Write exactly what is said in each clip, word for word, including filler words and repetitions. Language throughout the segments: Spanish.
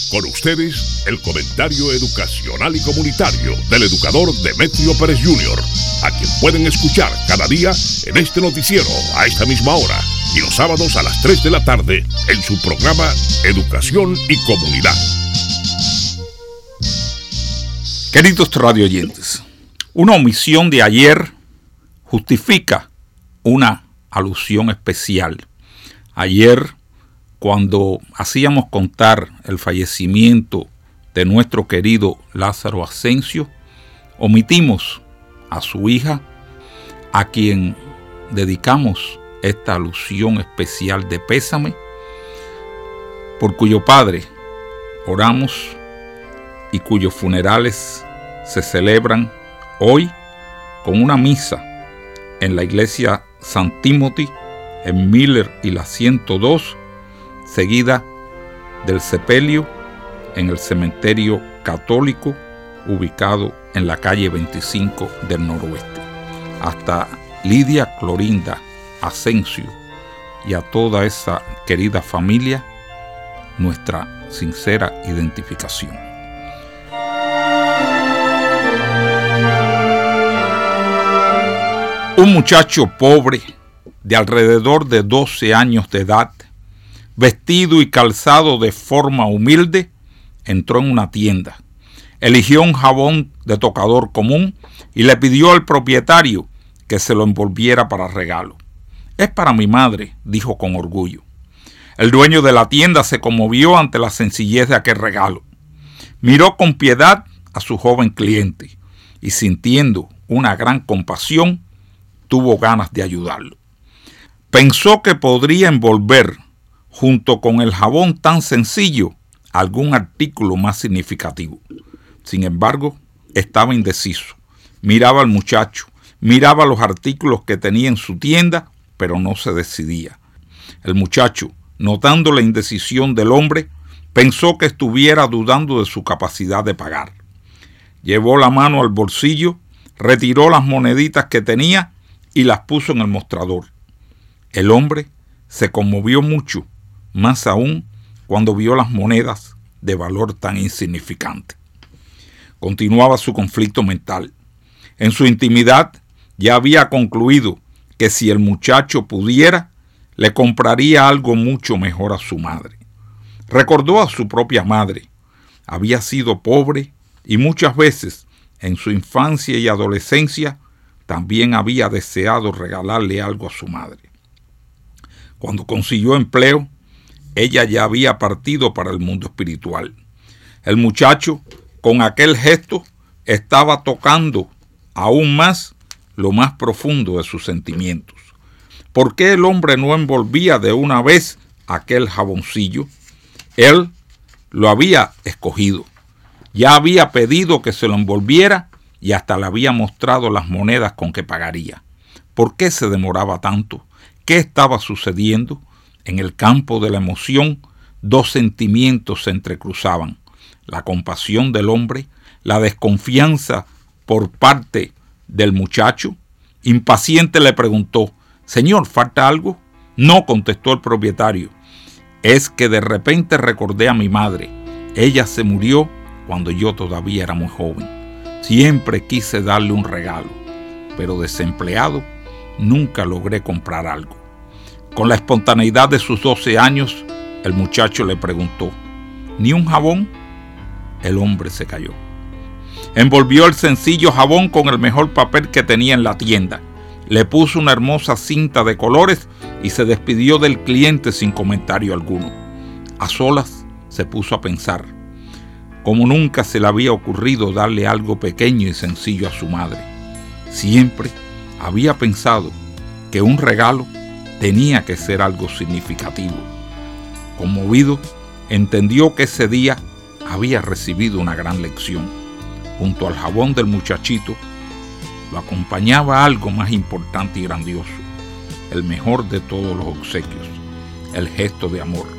Con ustedes, el comentario educacional y comunitario del educador Demetrio Pérez junior, a quien pueden escuchar cada día en este noticiero a esta misma hora y los sábados a las tres de la tarde en su programa Educación y Comunidad. Queridos radioyentes, una omisión de ayer justifica una alusión especial. Ayer, cuando hacíamos contar el fallecimiento de nuestro querido Lázaro Asensio, omitimos a su hija, a quien dedicamos esta alusión especial de pésame, por cuyo padre oramos y cuyos funerales se celebran hoy con una misa en la iglesia San Timothy en Miller y la ciento dos, seguida del sepelio en el cementerio católico ubicado en la calle veinticinco del Noroeste. Hasta Lidia Clorinda Asensio y a toda esa querida familia, nuestra sincera identificación. Un muchacho pobre de alrededor de doce años de edad, vestido y calzado de forma humilde, entró en una tienda. Eligió un jabón de tocador común y le pidió al propietario que se lo envolviera para regalo. «Es para mi madre», dijo con orgullo. El dueño de la tienda se conmovió ante la sencillez de aquel regalo. Miró con piedad a su joven cliente y, sintiendo una gran compasión, tuvo ganas de ayudarlo. Pensó que podría envolver, junto con el jabón tan sencillo, algún artículo más significativo. Sin embargo, estaba indeciso. Miraba al muchacho, miraba los artículos que tenía en su tienda, pero no se decidía. El muchacho, notando la indecisión del hombre, pensó que estuviera dudando de su capacidad de pagar. Llevó la mano al bolsillo, retiró las moneditas que tenía y las puso en el mostrador. El hombre se conmovió mucho, más aún cuando vio las monedas de valor tan insignificante. Continuaba su conflicto mental. En su intimidad ya había concluido que si el muchacho pudiera, le compraría algo mucho mejor a su madre. Recordó a su propia madre. Había sido pobre y muchas veces en su infancia y adolescencia también había deseado regalarle algo a su madre. Cuando consiguió empleo, ella ya había partido para el mundo espiritual. El muchacho, con aquel gesto, estaba tocando aún más lo más profundo de sus sentimientos. ¿Por qué el hombre no envolvía de una vez aquel jaboncillo? Él lo había escogido. Ya había pedido que se lo envolviera y hasta le había mostrado las monedas con que pagaría. ¿Por qué se demoraba tanto? ¿Qué estaba sucediendo? En el campo de la emoción, dos sentimientos se entrecruzaban: la compasión del hombre, la desconfianza por parte del muchacho. Impaciente le preguntó: «Señor, ¿falta algo?» «No», contestó el propietario. «Es que de repente recordé a mi madre. Ella se murió cuando yo todavía era muy joven. Siempre quise darle un regalo, pero desempleado nunca logré comprar algo». Con la espontaneidad de sus doce años, el muchacho le preguntó: «¿Ni un jabón?» El hombre se calló. Envolvió el sencillo jabón con el mejor papel que tenía en la tienda. Le puso una hermosa cinta de colores y se despidió del cliente sin comentario alguno. A solas se puso a pensar. Como nunca se le había ocurrido darle algo pequeño y sencillo a su madre. Siempre había pensado que un regalo tenía que ser algo significativo. Conmovido, entendió que ese día había recibido una gran lección. Junto al jabón del muchachito, lo acompañaba algo más importante y grandioso, el mejor de todos los obsequios, el gesto de amor.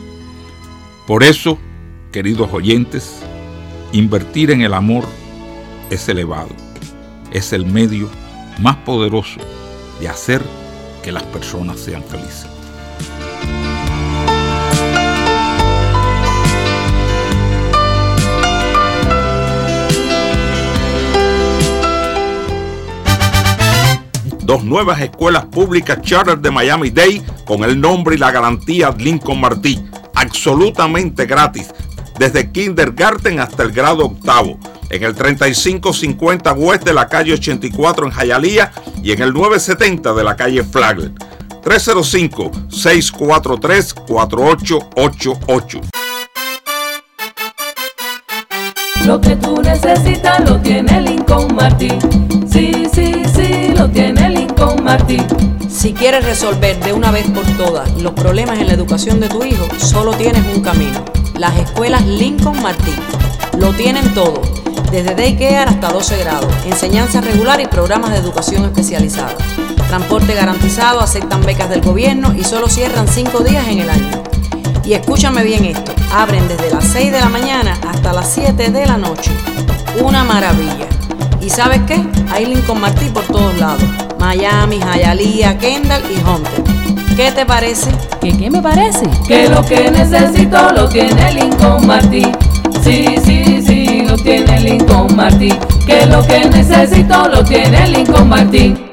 Por eso, queridos oyentes, invertir en el amor es elevado, es el medio más poderoso de hacer que las personas sean felices. dos nuevas escuelas públicas charter de Miami-Dade con el nombre y la garantía Lincoln Martí, absolutamente gratis, desde kindergarten hasta el grado octavo, en el treinta y cinco cincuenta West de la calle ochenta y cuatro en Hialeah y en el nueve setenta de la calle Flagler. tres cero cinco, seis cuatro tres, cuatro ocho ocho ocho. Lo que tú necesitas lo tiene Lincoln Martí. Sí, sí, sí, lo tiene Lincoln Martí. Si quieres resolver de una vez por todas los problemas en la educación de tu hijo, solo tienes un camino: las escuelas Lincoln Martí. Lo tienen todo, desde daycare hasta doce grados, enseñanza regular y programas de educación especializada. Transporte garantizado, aceptan becas del gobierno y solo cierran cinco días en el año. Y escúchame bien esto, abren desde las seis de la mañana hasta las siete de la noche. Una maravilla. ¿Y sabes qué? Hay Lincoln Martí por todos lados: Miami, Hialeah, Kendall y Hunter. ¿Qué te parece? ¿Qué, qué me parece? Que lo que necesito lo tiene Lincoln Martí. Sí, sí, sí, lo tiene Lincoln Martí. Que lo que necesito lo tiene Lincoln Martí.